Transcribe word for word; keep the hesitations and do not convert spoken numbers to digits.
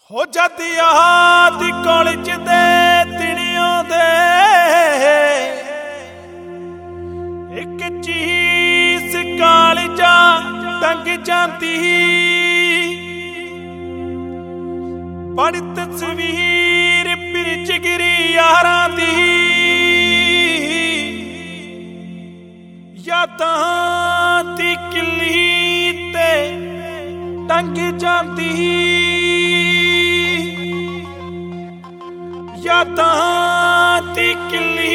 ਹੋ ਜਦ ਯਾਦ ਕਾਲਜ ਦੇ ਦਿਨਿਆਂ ਦੇ ਇੱਕ ਚੀਜ਼ ਕਾਲਜਾ ਟੰਗ ਜਾਂਦੀ ਬੜੀ ਤਸਵੀਰ ਫਿਰ ਜਿਗਰੀ ਯਾਰਾਂ ਦੀ ਯਾਦਾਂ ਦੀ ਕਿੱਲੀ ਤੇ ਟੰਗ ਜਾਂਦੀ ਯਾਦਾਂ ਦੀ ਕਿੱਲੀ